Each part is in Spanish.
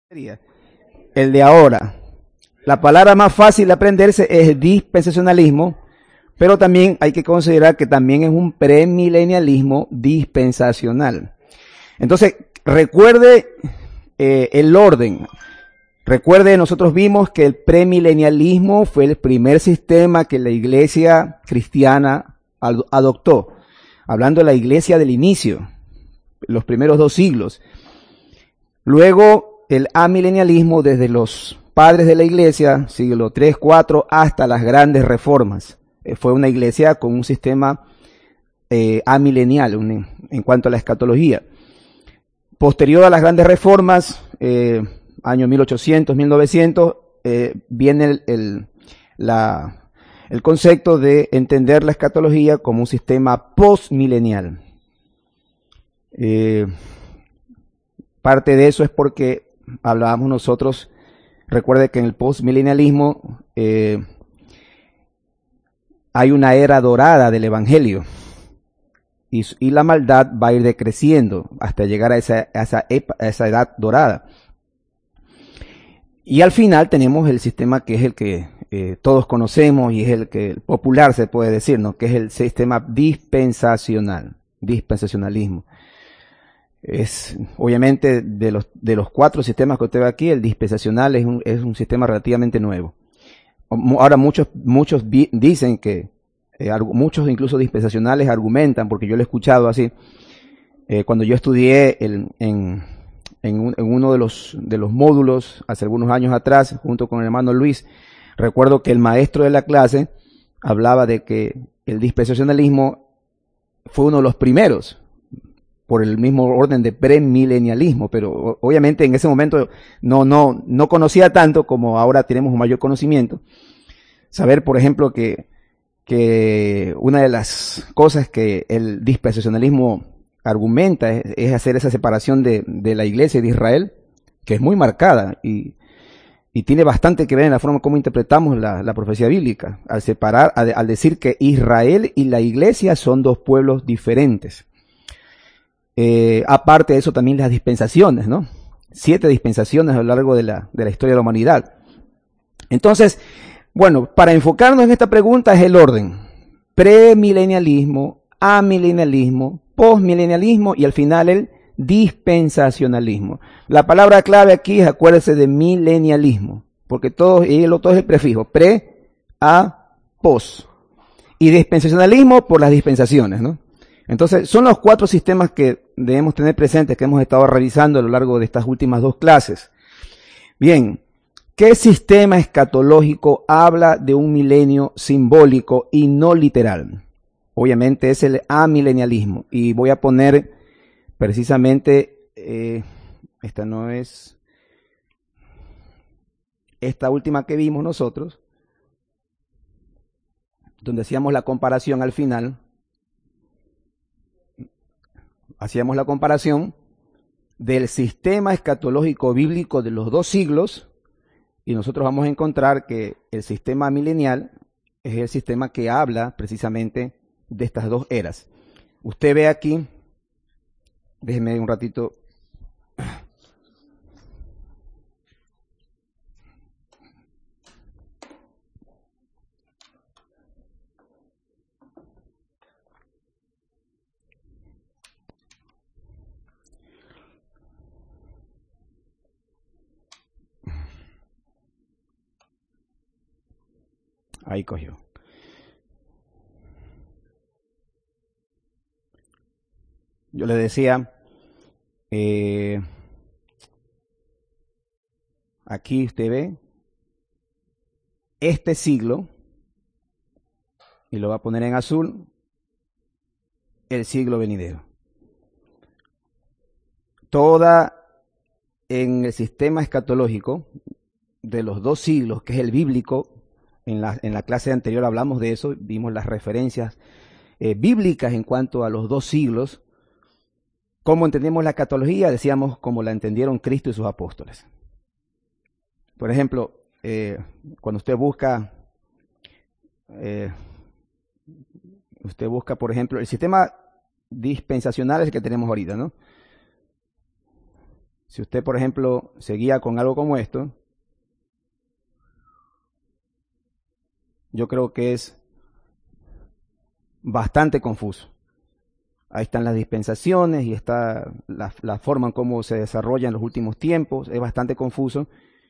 El de ahora. La palabra más fácil de aprenderse es dispensacionalismo, pero también hay que considerar que también es un premilenialismo dispensacional. Entonces, recuerde el orden. Recuerde, nosotros vimos que el premilenialismo fue el primer sistema que la iglesia cristiana adoptó. Hablando de la iglesia del inicio, los primeros 2 siglos. Luego, el amilenialismo desde los padres de la iglesia, siglo 3, 4, hasta las grandes reformas. Fue una iglesia con un sistema amilenial en cuanto a la escatología. Posterior a las grandes reformas, año 1800, 1900, viene el concepto de entender la escatología como un sistema postmilenial. Parte de eso es porque hablábamos nosotros, recuerde que en el postmilenialismo hay una era dorada del evangelio y la maldad va a ir decreciendo hasta llegar a esa edad dorada. Y al final tenemos el sistema que es el que todos conocemos y es el que el popular se puede decir, ¿no? Que es el sistema dispensacionalismo. Es obviamente de los 4 sistemas que usted ve aquí, el dispensacional es un sistema relativamente nuevo. Ahora muchos dicen que muchos incluso dispensacionales argumentan, porque yo lo he escuchado así, cuando yo estudié en uno de los módulos hace algunos años atrás, junto con el hermano Luis, recuerdo que el maestro de la clase hablaba de que el dispensacionalismo fue uno de los primeros, por el mismo orden de premilenialismo, pero obviamente en ese momento no conocía tanto como ahora tenemos un mayor conocimiento. Saber, por ejemplo, que una de las cosas que el dispensacionalismo argumenta es hacer esa separación de la iglesia y de Israel, que es muy marcada y tiene bastante que ver en la forma como interpretamos la profecía bíblica, al decir que Israel y la iglesia son 2 pueblos diferentes. Aparte de eso también las dispensaciones, ¿no? 7 dispensaciones a lo largo de la historia de la humanidad. Entonces, bueno, para enfocarnos en esta pregunta es el orden. Premilenialismo, amilenialismo, postmilenialismo y al final el dispensacionalismo. La palabra clave aquí es, acuérdese, de milenialismo, porque todo es el prefijo, pre, a, pos. Y dispensacionalismo por las dispensaciones, ¿no? Entonces, son los 4 sistemas que debemos tener presentes, que hemos estado revisando a lo largo de estas últimas 2 clases. Bien, ¿qué sistema escatológico habla de un milenio simbólico y no literal? Obviamente es el amilenialismo. Y voy a poner precisamente, esta no es, esta última que vimos nosotros, donde hacíamos la comparación al final. Hacíamos la comparación del sistema escatológico bíblico de los 2 siglos y nosotros vamos a encontrar que el sistema milenial es el sistema que habla precisamente de estas 2 eras. Usted ve aquí, déjeme un ratito. Ahí cogió. Yo le decía, aquí usted ve este siglo, y lo va a poner en azul, el siglo venidero. Toda en el sistema escatológico de los 2 siglos, que es el bíblico, en la clase anterior hablamos de eso, vimos las referencias bíblicas en cuanto a los 2 siglos. ¿Cómo entendemos la escatología? Decíamos como la entendieron Cristo y sus apóstoles. Por ejemplo, cuando usted busca, por ejemplo, el sistema dispensacional es el que tenemos ahorita, ¿no? Si usted, por ejemplo, seguía con algo como esto, yo creo que es bastante confuso. Ahí están las dispensaciones y está la forma en cómo se desarrolla en los últimos tiempos. Es bastante confuso.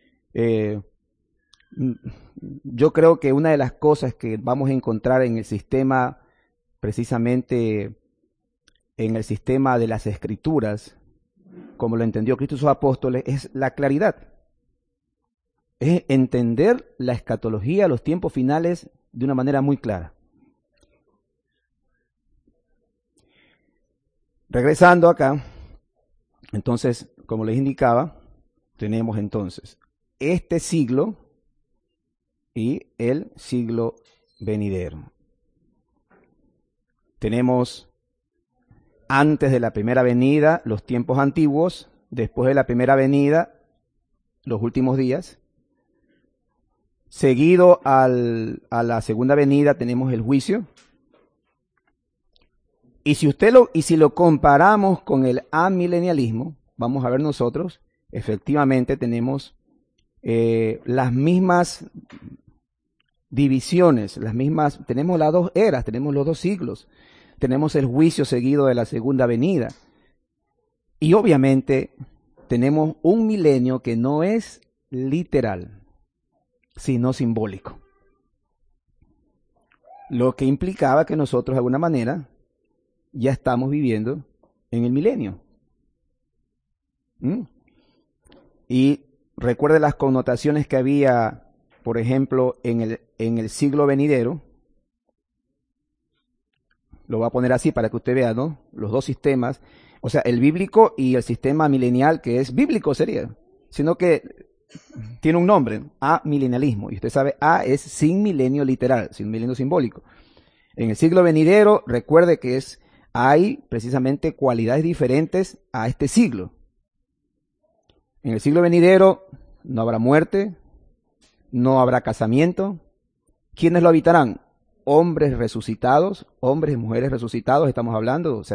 Yo creo que una de las cosas que vamos a encontrar en el sistema, precisamente en el sistema de las Escrituras, como lo entendió Cristo y sus apóstoles, es la claridad. Es entender la escatología, los tiempos finales, de una manera muy clara. Regresando acá, entonces, como les indicaba, tenemos entonces este siglo y el siglo venidero. Tenemos antes de la primera venida los tiempos antiguos, después de la primera venida los últimos días. Seguido a la segunda venida tenemos el juicio. Y si lo comparamos con el amilenialismo, vamos a ver nosotros, efectivamente tenemos las mismas divisiones, tenemos las dos eras, tenemos los dos siglos, tenemos el juicio seguido de la segunda venida. Y obviamente tenemos un milenio que no es literal, sino simbólico. Lo que implicaba que nosotros de alguna manera ya estamos viviendo en el milenio. Y recuerde las connotaciones que había, por ejemplo, en el siglo venidero. Lo voy a poner así para que usted vea, ¿no? Los dos sistemas, o sea, el bíblico y el sistema milenial, que es bíblico sería, sino que tiene un nombre, amilenialismo. Y usted sabe, A es sin milenio literal, sin milenio simbólico. En el siglo venidero, recuerde que hay precisamente cualidades diferentes a este siglo. En el siglo venidero no habrá muerte, no habrá casamiento. ¿Quiénes lo habitarán? Hombres resucitados, hombres y mujeres resucitados, estamos hablando. O sea,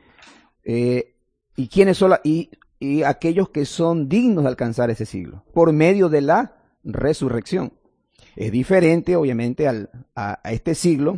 ¿y quiénes son y aquellos que son dignos de alcanzar ese siglo? Por medio de la resurrección. Es diferente, obviamente, a este siglo.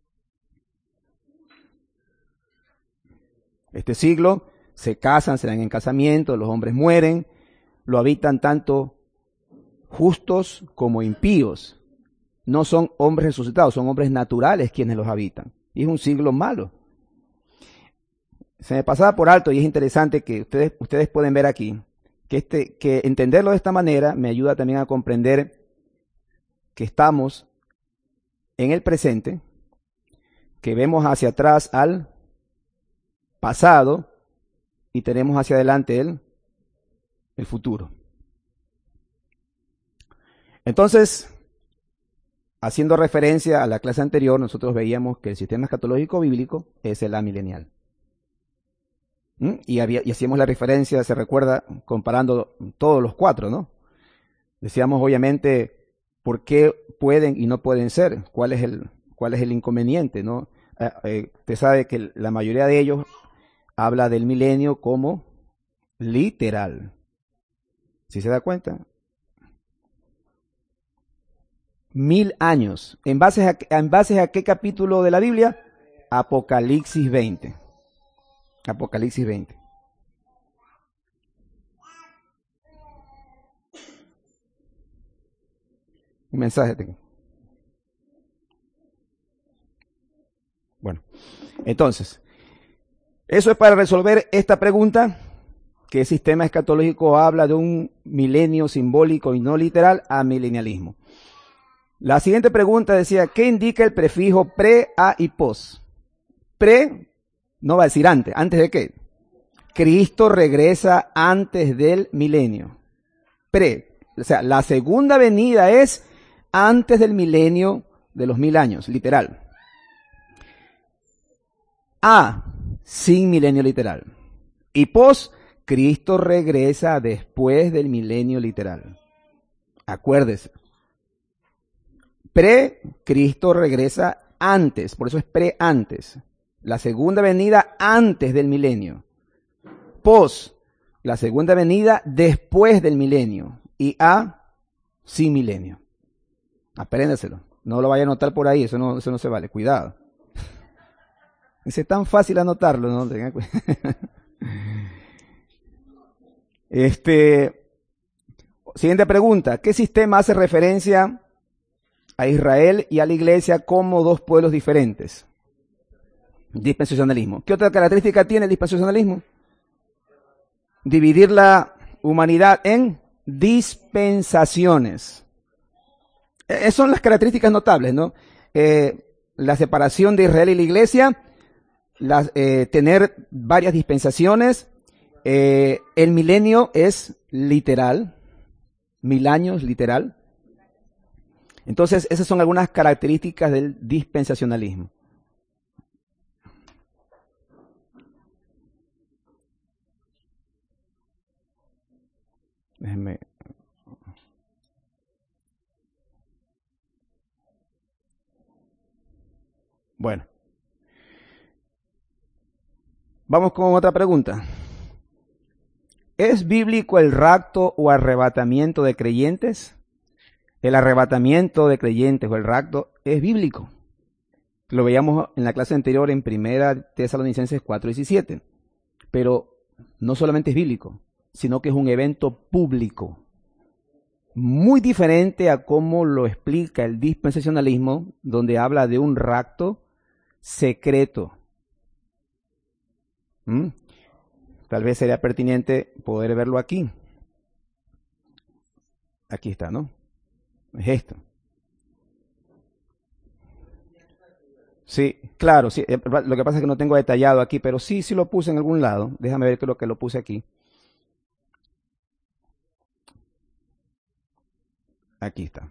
Este siglo se casan, se dan en casamiento, los hombres mueren, lo habitan tanto justos como impíos. No son hombres resucitados, son hombres naturales quienes los habitan. Y es un siglo malo. Se me pasaba por alto y es interesante que ustedes pueden ver aquí que entenderlo de esta manera me ayuda también a comprender que estamos en el presente, que vemos hacia atrás al pasado y tenemos hacia adelante el futuro. Entonces, haciendo referencia a la clase anterior, nosotros veíamos que el sistema escatológico bíblico es el amilenial. Y hacíamos la referencia, se recuerda, comparando todos los cuatro, ¿no? Decíamos, obviamente, por qué pueden y no pueden ser, cuál es el inconveniente, ¿no? Usted sabe que la mayoría de ellos habla del milenio como literal. ¿Sí se da cuenta? 1000 años. ¿En base a qué capítulo de la Biblia? Apocalipsis 20. Apocalipsis 20. Un mensaje tengo. Bueno, entonces, eso es para resolver esta pregunta, que el sistema escatológico habla de un milenio simbólico y no literal a milenialismo. La siguiente pregunta decía, ¿qué indica el prefijo pre, a y pos? Pre, no va a decir antes. ¿Antes de qué? Cristo regresa antes del milenio. Pre, o sea, la segunda venida es antes del milenio de los 1000 años, literal. A, sin milenio literal. Y pos, Cristo regresa después del milenio literal. Acuérdese. Pre, Cristo regresa antes, por eso es pre antes. La segunda venida antes del milenio. Pos, la segunda venida después del milenio. Y A, sin milenio. Apréndaselo. No lo vaya a anotar por ahí, eso no se vale. Cuidado. Es tan fácil anotarlo, ¿no? Tengan cuidado. Siguiente pregunta. ¿Qué sistema hace referencia a Israel y a la iglesia como dos pueblos diferentes? Dispensacionalismo. ¿Qué otra característica tiene el dispensacionalismo? Dividir la humanidad en dispensaciones. Esas son las características notables, ¿no? La separación de Israel y la iglesia, tener varias dispensaciones, el milenio es literal, 1000 años literal. Entonces, esas son algunas características del dispensacionalismo. Déjenme. Bueno. Vamos con otra pregunta. ¿Es bíblico el rapto o arrebatamiento de creyentes? El arrebatamiento de creyentes o el rapto es bíblico. Lo veíamos en la clase anterior en 1 Tesalonicenses 4:17. Pero no solamente es bíblico, sino que es un evento público. Muy diferente a cómo lo explica el dispensacionalismo, donde habla de un rapto secreto. Tal vez sería pertinente poder verlo aquí. Aquí está, ¿no? Es esto. Sí, claro, sí. Lo que pasa es que no tengo detallado aquí, pero sí lo puse en algún lado. Déjame ver lo que lo puse aquí. Aquí está.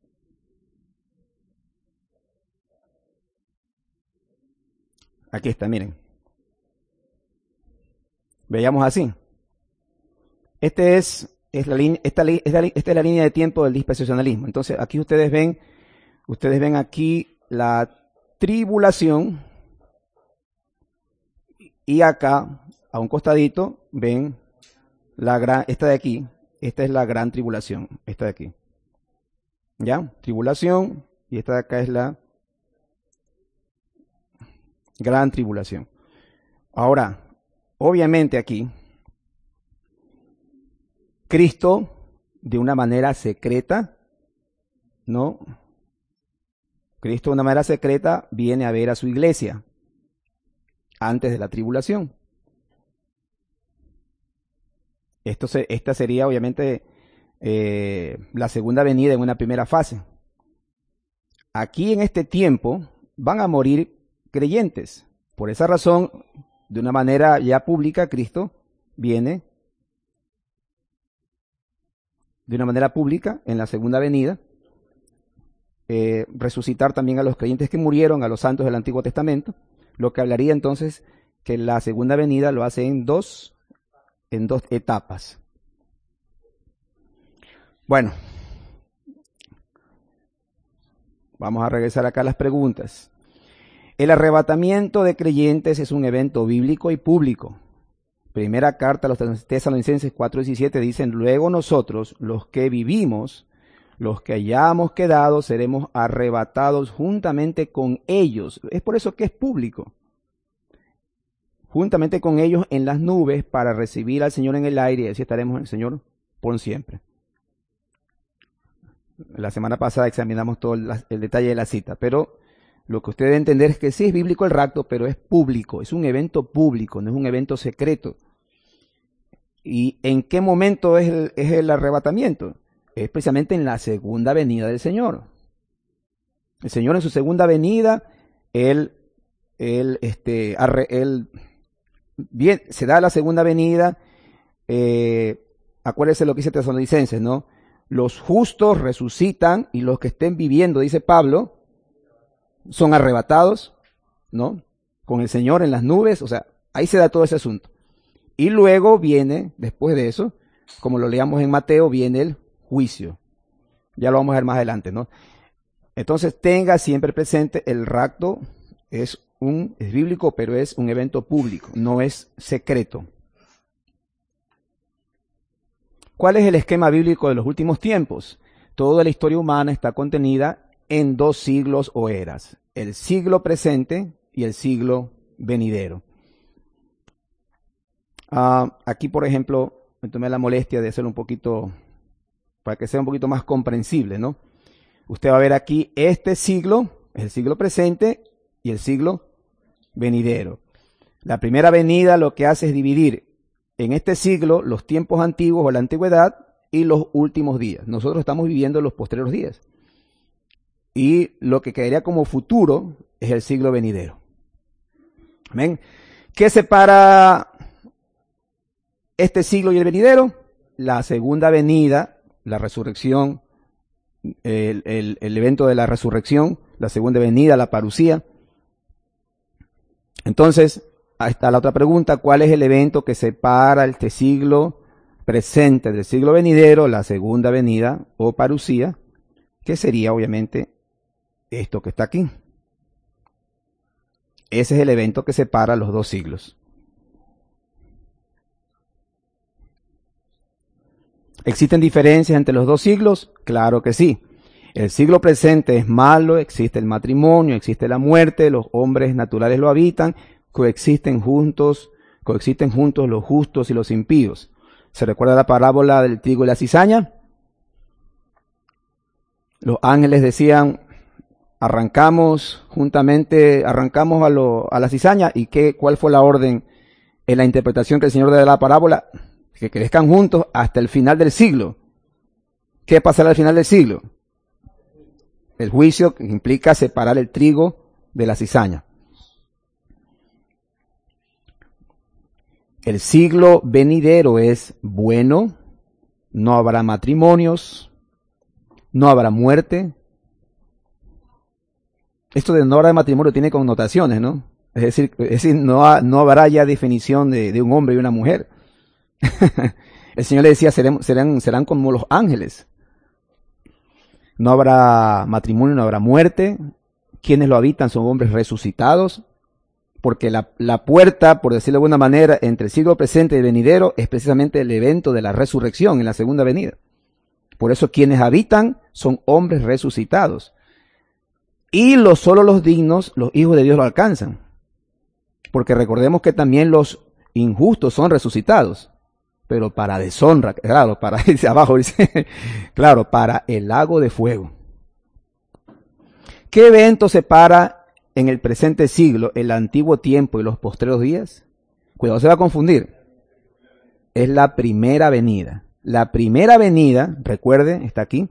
Aquí está, miren. Veamos así. Esta es la línea de tiempo del dispensacionalismo. Entonces, aquí ustedes ven aquí la tribulación y acá, a un costadito, ven esta de aquí. Esta es la gran tribulación, esta de aquí. ¿Ya? Tribulación, y esta de acá es la gran tribulación. Ahora, obviamente aquí, Cristo, de una manera secreta, ¿no? Cristo de una manera secreta viene a ver a su iglesia antes de la tribulación. Esta sería obviamente la segunda venida en una primera fase. Aquí en este tiempo van a morir creyentes. Por esa razón, de una manera ya pública, Cristo viene de una manera pública en la segunda venida, resucitar también a los creyentes que murieron, a los santos del Antiguo Testamento, lo que hablaría entonces que la segunda venida lo hace en dos etapas. Bueno, vamos a regresar acá a las preguntas. El arrebatamiento de creyentes es un evento bíblico y público. Primera carta a los Tesalonicenses 4:17 dicen: luego nosotros, los que vivimos, los que hayamos quedado, seremos arrebatados juntamente con ellos. Es por eso que es público. Juntamente con ellos en las nubes para recibir al Señor en el aire, y así estaremos en el Señor por siempre. La semana pasada examinamos todo el detalle de la cita, pero lo que usted debe entender es que sí es bíblico el rapto, pero es público, es un evento público, no es un evento secreto. ¿Y en qué momento es el arrebatamiento? Es precisamente en la segunda venida del Señor. El Señor en su segunda venida, Él bien, se da la segunda venida. Acuérdense lo que dice Tesalonicenses, ¿no? Los justos resucitan y los que estén viviendo, dice Pablo, son arrebatados, ¿no? Con el Señor en las nubes, o sea, ahí se da todo ese asunto. Y luego viene, después de eso, como lo leamos en Mateo, viene el juicio. Ya lo vamos a ver más adelante, ¿no? Entonces tenga siempre presente, el rapto es bíblico, pero es un evento público, no es secreto. ¿Cuál es el esquema bíblico de los últimos tiempos? Toda la historia humana está contenida en 2 siglos o eras, el siglo presente y el siglo venidero. Aquí, por ejemplo, me tomé la molestia de hacerlo un poquito, para que sea un poquito más comprensible, ¿no? Usted va a ver aquí este siglo, es el siglo presente y el siglo venidero. La primera venida lo que hace es dividir en este siglo los tiempos antiguos o la antigüedad y los últimos días. Nosotros estamos viviendo los posteriores días. Y lo que quedaría como futuro es el siglo venidero. Amén. ¿Qué separa este siglo y el venidero? La segunda venida, la resurrección, el evento de la resurrección, la segunda venida, la parusía. Entonces, ahí está la otra pregunta: ¿cuál es el evento que separa este siglo presente del siglo venidero, la segunda venida o parusía? Que sería obviamente esto que está aquí. Ese es el evento que separa los 2 siglos. ¿Existen diferencias entre los 2 siglos? Claro que sí. El siglo presente es malo, existe el matrimonio, existe la muerte, los hombres naturales lo habitan, coexisten juntos los justos y los impíos. ¿Se recuerda la parábola del trigo y la cizaña? Los ángeles decían, arrancamos a la cizaña. ¿Y cuál fue la orden en la interpretación que el Señor da de la parábola? Que crezcan juntos hasta el final del siglo. ¿Qué pasará al final del siglo? El juicio, que implica separar el trigo de la cizaña. El siglo venidero es bueno, no habrá matrimonios, no habrá muerte. Esto de no habrá matrimonio tiene connotaciones, ¿no? Es decir, no habrá ya definición de un hombre y una mujer. El Señor le decía, serán como los ángeles. No habrá matrimonio, no habrá muerte. Quienes lo habitan son hombres resucitados, porque la puerta, por decirlo de alguna manera, entre el siglo presente y el venidero es precisamente el evento de la resurrección en la segunda venida. Por eso quienes habitan son hombres resucitados. Y solo los dignos, los hijos de Dios lo alcanzan. Porque recordemos que también los injustos son resucitados, pero para deshonra, claro, para irse abajo, dice, claro, para el lago de fuego. ¿Qué evento separa en el presente siglo el antiguo tiempo y los postreros días? Cuidado, se va a confundir. Es la primera venida. La primera venida, recuerde, está aquí.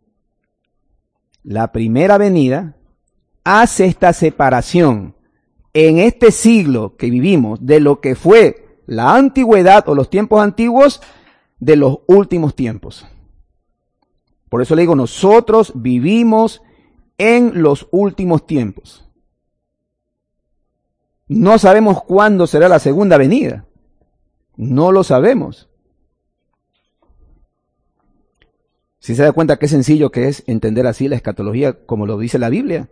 La primera venida hace esta separación en este siglo que vivimos de lo que fue la antigüedad o los tiempos antiguos de los últimos tiempos. Por eso le digo, nosotros vivimos en los últimos tiempos. No sabemos cuándo será la segunda venida. No lo sabemos. Si se da cuenta qué sencillo que es entender así la escatología como lo dice la Biblia.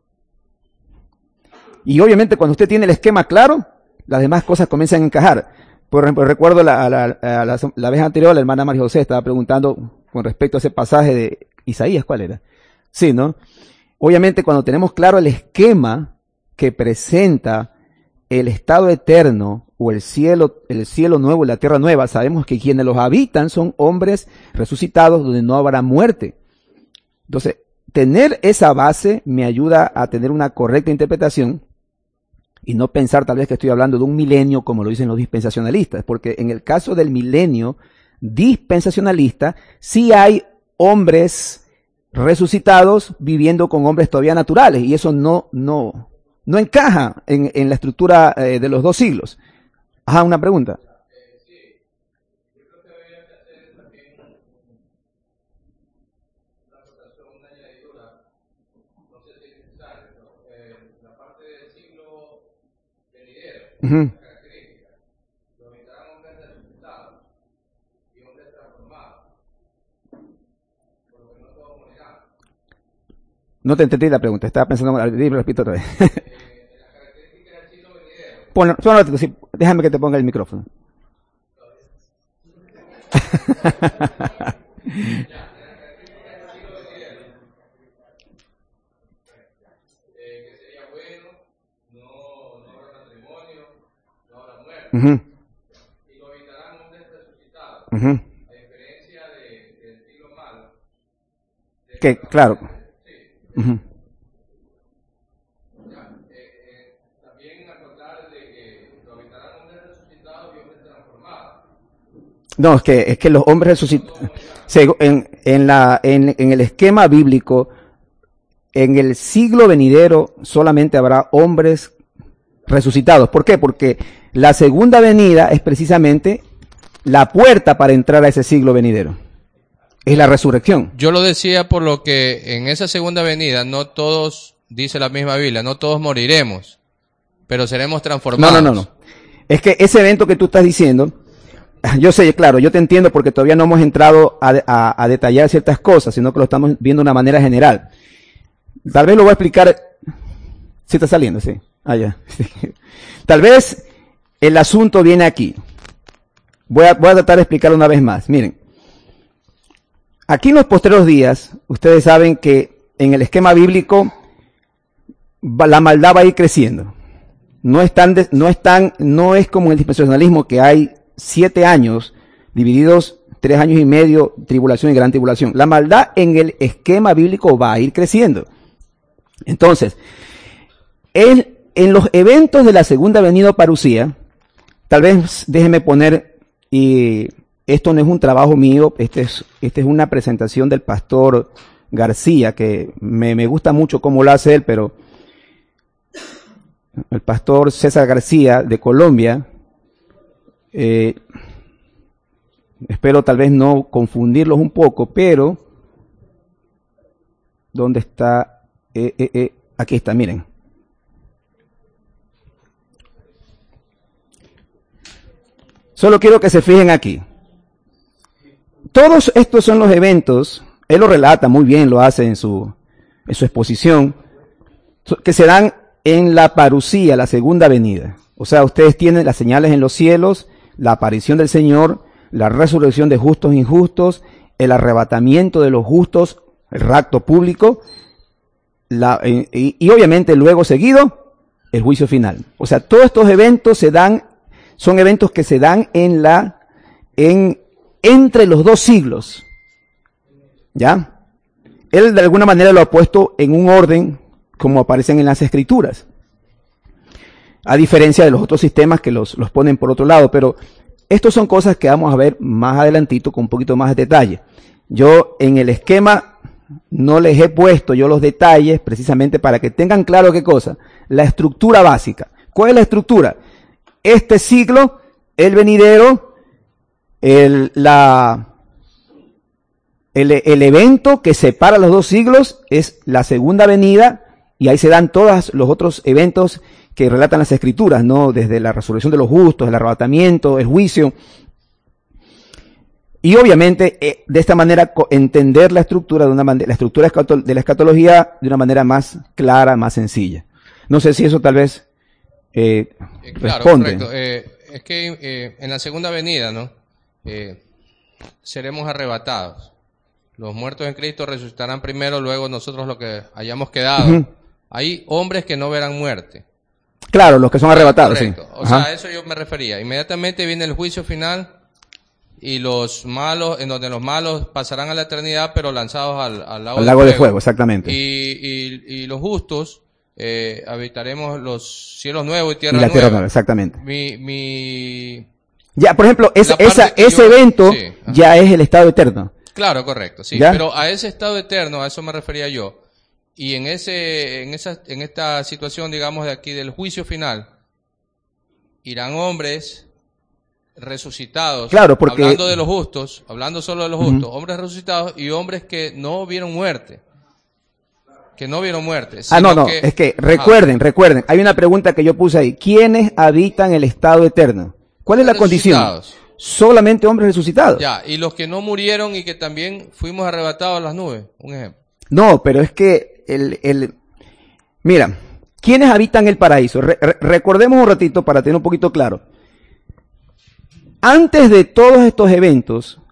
Y obviamente cuando usted tiene el esquema claro, las demás cosas comienzan a encajar. Por ejemplo, recuerdo la vez anterior, la hermana María José estaba preguntando con respecto a ese pasaje de Isaías, ¿cuál era? Sí, ¿no? Obviamente cuando tenemos claro el esquema que presenta el estado eterno o el cielo nuevo y la tierra nueva, sabemos que quienes los habitan son hombres resucitados donde no habrá muerte. Entonces, tener esa base me ayuda a tener una correcta interpretación y no pensar tal vez que estoy hablando de un milenio como lo dicen los dispensacionalistas, porque en el caso del milenio dispensacionalista sí hay hombres resucitados viviendo con hombres todavía naturales y eso no encaja en la estructura de los 2 siglos. Ajá, una pregunta. Uh-huh. No te entendí la pregunta, estaba pensando, repito otra vez. Déjame que te ponga el micrófono. Uh-huh. Uh-huh. Que, claro. Uh-huh. No, es que los hombres resucitados, en el esquema bíblico, en el siglo venidero solamente habrá hombres resucitados. ¿Por qué? Porque la segunda venida es precisamente la puerta para entrar a ese siglo venidero. Es la resurrección. Yo lo decía por lo que en esa segunda venida no todos, dice la misma Biblia, no todos moriremos, pero seremos transformados. No. Es que ese evento que tú estás diciendo, yo sé, claro, yo te entiendo porque todavía no hemos entrado a detallar ciertas cosas, sino que lo estamos viendo de una manera general. Tal vez lo voy a explicar. Sí está saliendo, sí. Ah, ya. Tal vez el asunto viene aquí. Voy a tratar de explicarlo una vez más. Miren. Aquí en los postreros días, ustedes saben que en el esquema bíblico la maldad va a ir creciendo. No es como en el dispensacionalismo que hay 7 años divididos 3 años y medio, tribulación y gran tribulación. La maldad en el esquema bíblico va a ir creciendo. Entonces, en los eventos de la segunda venida o parucía, tal vez déjenme poner, y esto no es un trabajo mío, este es una presentación del pastor García, que me gusta mucho cómo lo hace él, pero el pastor César García de Colombia, espero tal vez no confundirlos un poco, pero ¿dónde está? Aquí está, miren. Solo quiero que se fijen aquí. Todos estos son los eventos, él lo relata muy bien, lo hace en su exposición, que se dan en la parucía, la segunda venida. O sea, ustedes tienen las señales en los cielos, la aparición del Señor, la resurrección de justos e injustos, el arrebatamiento de los justos, el rapto público, y obviamente luego seguido, el juicio final. O sea, todos estos eventos son eventos que se dan entre los dos siglos. ¿Ya? Él de alguna manera lo ha puesto en un orden como aparecen en las escrituras. A diferencia de los otros sistemas que los ponen por otro lado, pero estas son cosas que vamos a ver más adelantito con un poquito más de detalle. Yo en el esquema no les he puesto yo los detalles precisamente para que tengan claro qué cosa. La estructura básica. ¿Cuál es la estructura? Este siglo, el venidero, el evento que separa los dos siglos es la segunda venida, y ahí se dan todos los otros eventos que relatan las escrituras, ¿no? Desde la resurrección de los justos, el arrebatamiento, el juicio. Y obviamente, de esta manera, entender la estructura la estructura de la escatología de una manera más clara, más sencilla. No sé si eso tal vez claro, responde. Correcto. Es que en la segunda venida, ¿no? Seremos arrebatados. Los muertos en Cristo resucitarán primero, luego nosotros los que hayamos quedado. Uh-huh. Hay hombres que no verán muerte. Claro, los que son arrebatados. Correcto. Sí. O sea, a eso yo me refería. Inmediatamente viene el juicio final y los malos, en donde los malos pasarán a la eternidad, pero lanzados al lago de fuego, exactamente. Y los justos habitaremos los cielos nuevos y tierra nueva. Y la tierra nueva, exactamente. Ya, por ejemplo, ese evento sí, ya es el estado eterno. Claro, correcto, sí. ¿Ya? Pero a ese estado eterno, a eso me refería yo. Y en esta situación, digamos, de aquí del juicio final, irán hombres resucitados. Claro, porque hablando de los justos, hablando solo de los justos, hombres resucitados y hombres que no vieron muerte. Que no vieron muerte. Es que recuerden, hay una pregunta que yo puse ahí. ¿Quiénes habitan el estado eterno? ¿Cuál es la condición? Solamente hombres resucitados. Ya, y los que no murieron y que también fuimos arrebatados a las nubes, un ejemplo. No, pero es que mira, ¿quiénes habitan el paraíso? Recordemos un ratito para tener un poquito claro. Antes de todos estos eventos,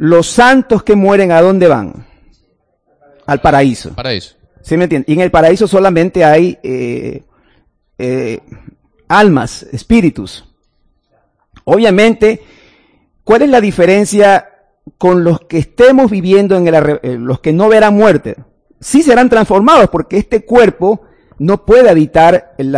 los santos que mueren, ¿a dónde van? Al paraíso. Paraíso. ¿Sí me entienden? Y en el paraíso solamente hay almas, espíritus. Obviamente, ¿cuál es la diferencia con los que estemos viviendo los que no verán muerte? Sí serán transformados, porque este cuerpo no puede habitar el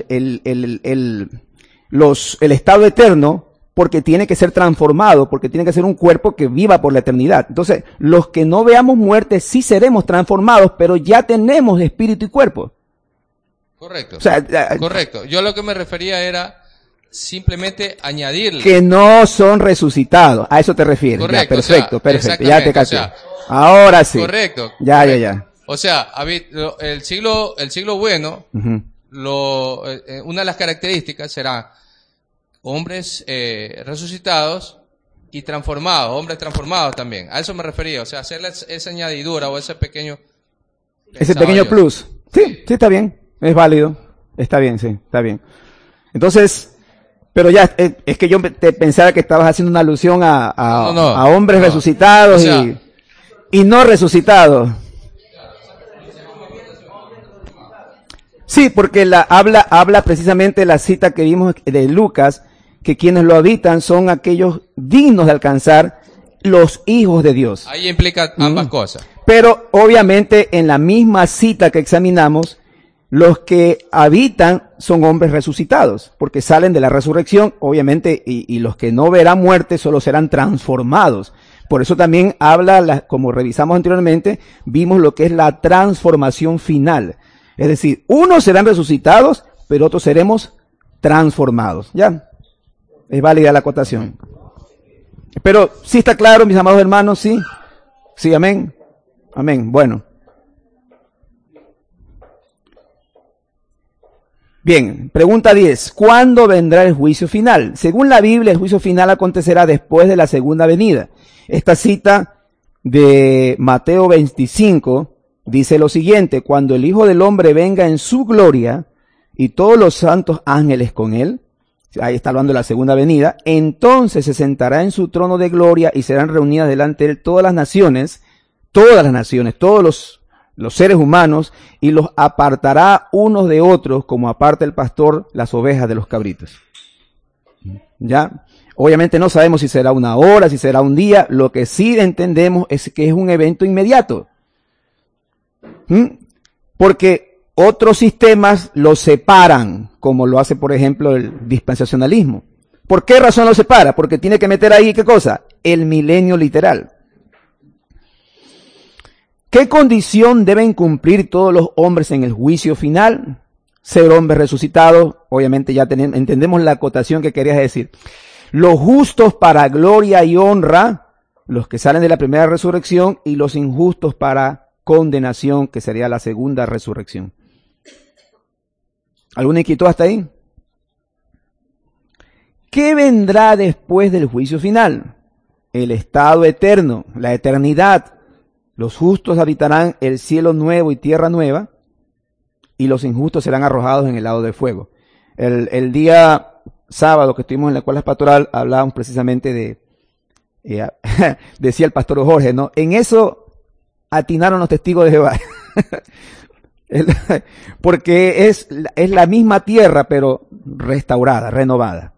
estado eterno, porque tiene que ser transformado, porque tiene que ser un cuerpo que viva por la eternidad. Entonces, los que no veamos muerte sí seremos transformados, pero ya tenemos espíritu y cuerpo. Correcto. O sea, correcto. Yo lo que me refería era simplemente añadirle. Que no son resucitados. A eso te refieres. Correcto. Ya, perfecto, o sea, perfecto. Ya te caché. o sea, ahora sí. Correcto. Ya, correcto. ya. O sea, el siglo bueno, Uh-huh. una de las características será hombres resucitados y transformados, hombres transformados también. A eso me refería, o sea, hacerle esa añadidura o ese pequeño plus. Sí, sí está bien, es válido. Está bien, sí, está bien. Entonces, pero ya, es que yo te pensaba que estabas haciendo una alusión a hombres resucitados, o sea, y no resucitados. Sí, porque habla precisamente la cita que vimos de Lucas, que quienes lo habitan son aquellos dignos de alcanzar los hijos de Dios. Ahí implica ambas cosas. Pero obviamente en la misma cita que examinamos, los que habitan son hombres resucitados, porque salen de la resurrección, obviamente, y los que no verán muerte solo serán transformados. Por eso también habla, como revisamos anteriormente, vimos lo que es la transformación final. Es decir, unos serán resucitados, pero otros seremos transformados. ¿Ya? Es válida la acotación. Pero sí está claro, mis amados hermanos, sí. Sí, amén. Amén. Bueno. Bien, pregunta 10. ¿Cuándo vendrá el juicio final? Según la Biblia, el juicio final acontecerá después de la segunda venida. Esta cita de Mateo 25 dice lo siguiente: cuando el Hijo del Hombre venga en su gloria y todos los santos ángeles con él, ahí está hablando de la segunda venida, entonces se sentará en su trono de gloria y serán reunidas delante de él todas las naciones, todos los seres humanos, y los apartará unos de otros como aparta el pastor las ovejas de los cabritos. ¿Ya? Obviamente no sabemos si será una hora, si será un día. Lo que sí entendemos es que es un evento inmediato. Porque otros sistemas lo separan, como lo hace, por ejemplo, el dispensacionalismo. ¿Por qué razón lo separa? Porque tiene que meter ahí, ¿qué cosa? El milenio literal. ¿Qué condición deben cumplir todos los hombres en el juicio final? Ser hombres resucitados. Obviamente ya entendemos la acotación que querías decir. Los justos para gloria y honra, los que salen de la primera resurrección, y los injustos para condenación, que sería la segunda resurrección. ¿Alguna inquietud hasta ahí? ¿Qué vendrá después del juicio final? El estado eterno, la eternidad. Los justos habitarán el cielo nuevo y tierra nueva, y los injustos serán arrojados en el lago de fuego. El día sábado que estuvimos en la escuela pastoral hablábamos precisamente decía el pastor Jorge, ¿no? En eso atinaron los testigos de Jehová. Porque es la misma tierra, pero restaurada, renovada.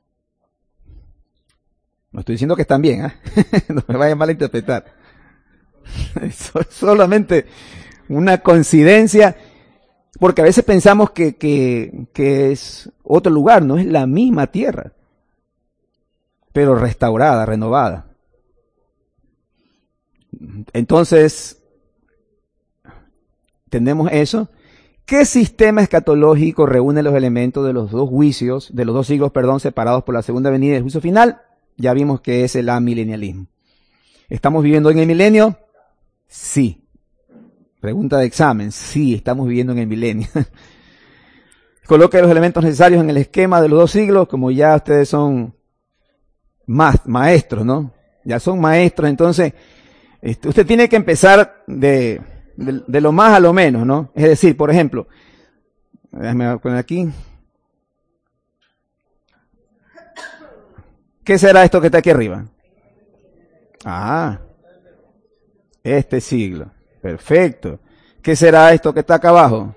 No estoy diciendo que están bien, ¿eh? No me vayan mal a interpretar. Es solamente una coincidencia, porque a veces pensamos que es otro lugar, no es la misma tierra, pero restaurada, renovada. Entonces, tenemos eso. ¿Qué sistema escatológico reúne los elementos de los dos juicios, de los dos siglos, separados por la segunda venida y el juicio final? Ya vimos que es el amilenialismo. ¿Estamos viviendo en el milenio? Sí. Pregunta de examen. Sí, estamos viviendo en el milenio. Coloque los elementos necesarios en el esquema de los dos siglos, como ya ustedes son maestros, ¿no? Ya son maestros, entonces usted tiene que empezar de lo más a lo menos, ¿no? Es decir, por ejemplo, déjame poner aquí. ¿Qué será esto que está aquí arriba? Ah, este siglo. Perfecto. ¿Qué será esto que está acá abajo?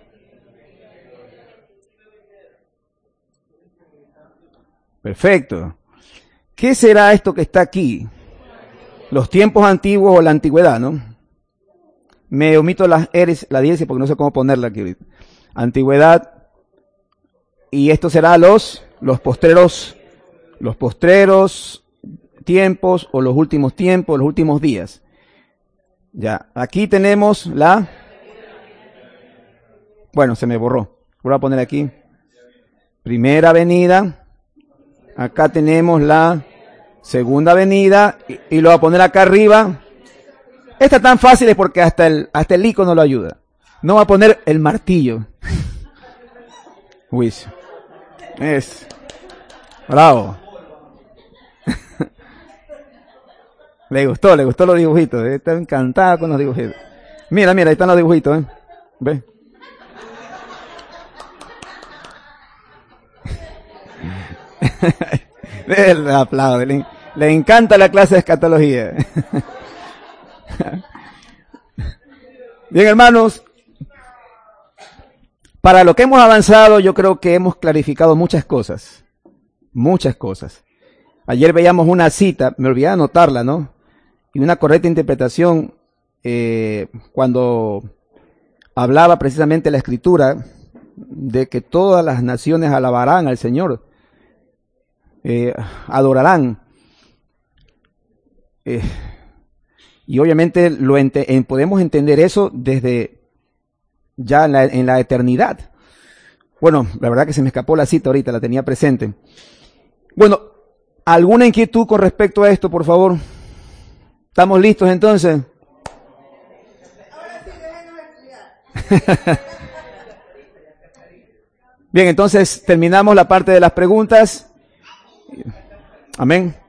Perfecto. ¿Qué será esto que está aquí? Los tiempos antiguos o la antigüedad, ¿no? Me omito las eres, la diéresis porque no sé cómo ponerla aquí ahorita. Antigüedad. Y esto será los postreros tiempos o los últimos tiempos, los últimos días. Ya, aquí tenemos la... Bueno, se me borró. Voy a poner aquí. Primera venida. Acá tenemos la segunda venida. Y lo voy a poner acá arriba. Esta tan fácil es porque hasta el icono lo ayuda. No va a poner el martillo. Juicio. Es. Bravo. Le gustó los dibujitos. Está encantado con los dibujitos. Mira, ahí están los dibujitos, ¿eh? ¿Ve? Le aplaude. Le encanta la clase de escatología. Bien, hermanos. Para lo que hemos avanzado, yo creo que hemos clarificado muchas cosas. Muchas cosas. Ayer veíamos una cita, me olvidé anotarla, ¿no? Y una correcta interpretación cuando hablaba precisamente la Escritura de que todas las naciones alabarán al Señor, adorarán. Y obviamente podemos entender eso desde ya en la eternidad. Bueno, la verdad que se me escapó la cita ahorita, la tenía presente. Bueno, ¿alguna inquietud con respecto a esto, por favor? ¿Estamos listos entonces? Bien, entonces terminamos la parte de las preguntas. Amén.